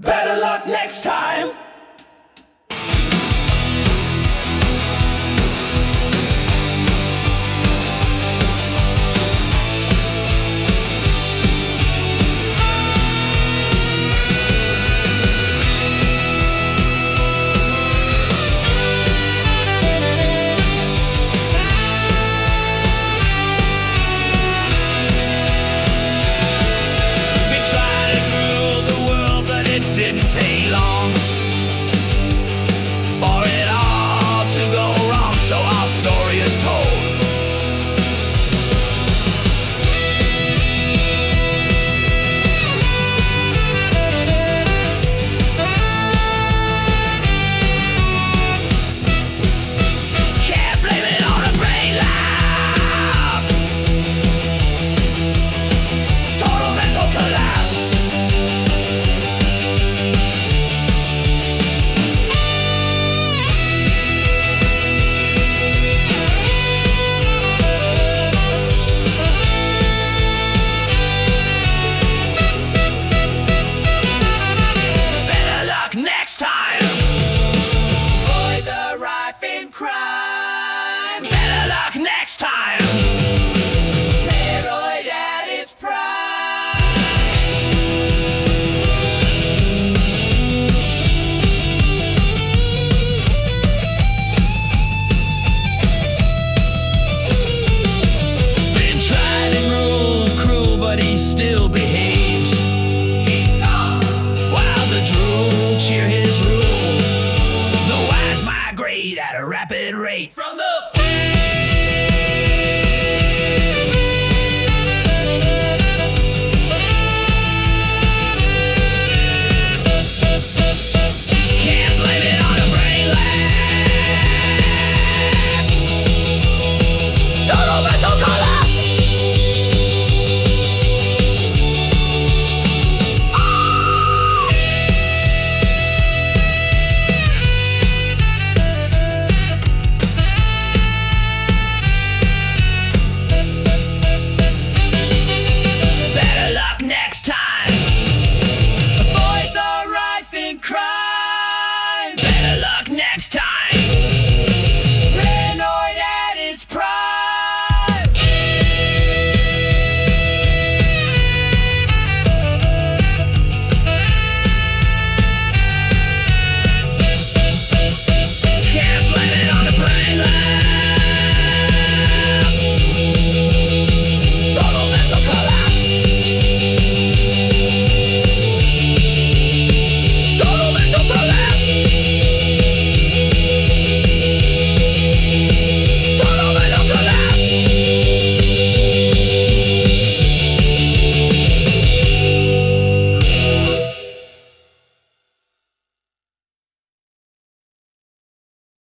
Better luck next time. Didn't take long for it all to go wrong, so our story is told. Can't blame it on a brain lag. Total mental collapse. Next time, avoid the rife in crime. Better luck next time. Paranoid at its prime. Been tried and ruled cruel, but he still behaves. King Kong, while the drool cheer his rule. The wise migrate at a rapid rate.